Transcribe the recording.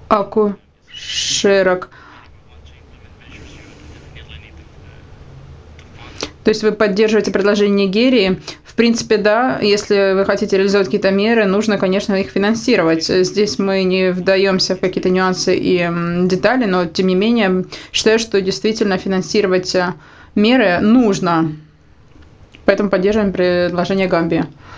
акушерок. То есть вы поддерживаете предложение Нигерии. В принципе, да, если вы хотите реализовать какие-то меры, нужно, конечно, их финансировать. Здесь мы не вдаемся в какие-то нюансы и детали, но, тем не менее, считаю, что действительно финансировать меры нужно. Поэтому поддерживаем предложение Гамбии.